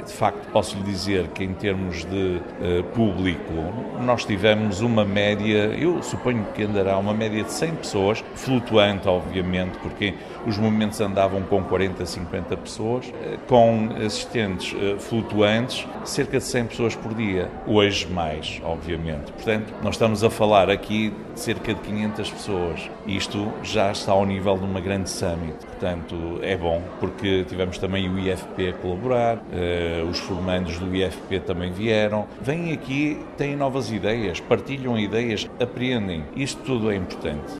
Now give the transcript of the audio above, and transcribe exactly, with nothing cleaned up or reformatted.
de facto, posso lhe dizer que em termos de uh, público, nós tivemos uma média, eu suponho que andará uma média de cem pessoas, flutuante, obviamente, porque os movimentos andavam com quarenta, cinquenta pessoas, uh, com assistentes uh, flutuantes, cerca de cem pessoas por dia. Hoje mais, obviamente. Portanto, nós estamos a falar aqui de cerca de quinhentas pessoas. Isto já está ao nível de uma grande summit. Portanto, é bom, porque tivemos também o I F P a colaborar, uh, os formandos do I F P também vieram. Vêm aqui, têm novas ideias, partilham ideias, apreendem. Isto tudo é importante.